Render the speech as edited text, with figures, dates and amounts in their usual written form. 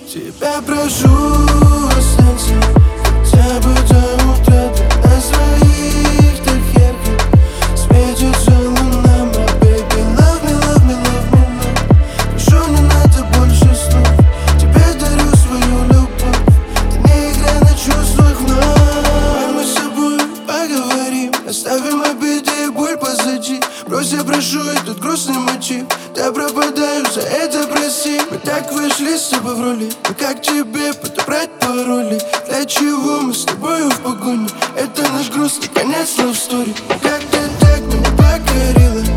Тебя прошу, останься хотя бы до утра. Ты на своих так ярко светится луна. My baby, love me, love me, love me, love. Прошу, не надо больше слов. Тебе дарю свою любовь. Ты не играй на чувствах вновь. Давай мы с собой поговорим, оставим обиды и боль позади. Брось, я прошу, этот грустный мотив. Я пропадаю, за это прости. Мы так вышли с тобой в роли. Но как тебе подобрать пароли? Для чего мы с тобою в погоне? Это наш грустный конец love story. Как ты так меня покорила?